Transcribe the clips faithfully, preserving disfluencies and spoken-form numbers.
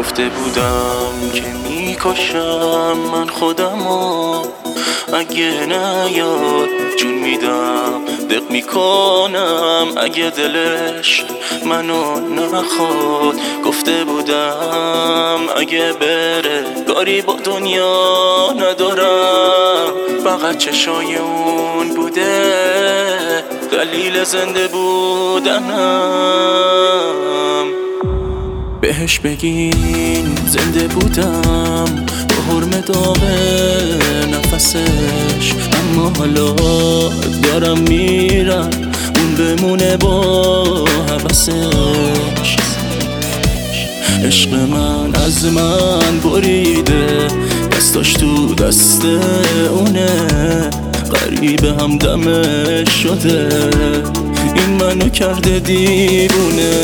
گفته بودم که میکشم من خودمو، اگه نیاد جون میدم دق میکنم اگه دلش منو نخواد. گفته بودم اگه بره کاری با دنیا ندارم، فقط چشای اون بوده دلیل زنده بودنم. بهش بگین زنده بودم با حرم داغ نفسش، اما حالا دارم میرم اون بمونه با حوثش. عشق من از من بریده، دستاش تو دست اونه، غریبه همدمش شده، این منو کرده دیوونه.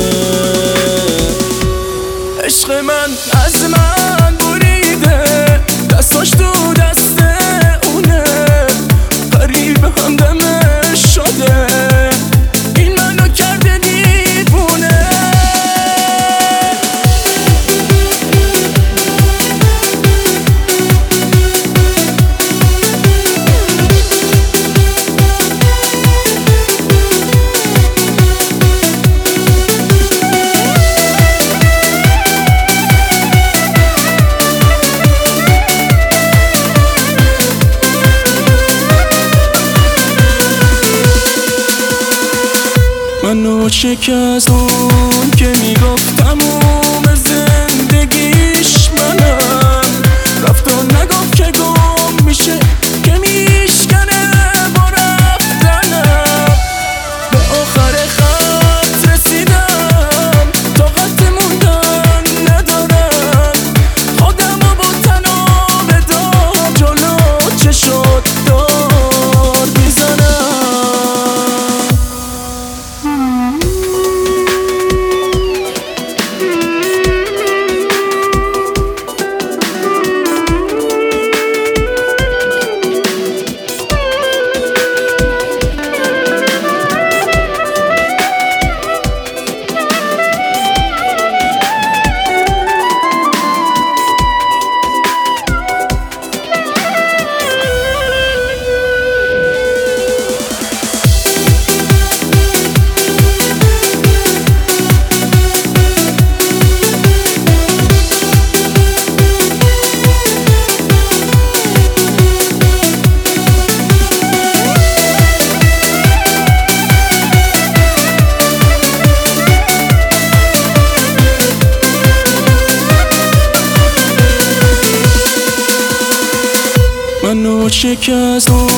عشق من از من بریده، دستاش تو دست اونه، غریبه همدمش شده، این منو کرده دیوونه. منو شکست اون که میگفت تموم زندگیش منم، رفت و نگفت که گم میشه که میشکنه با رفتنم. به آخر خط رسیدم طاقت موندن ندارم، خودمو با تنها بدار جلو چشات دار میزنم. منو شکست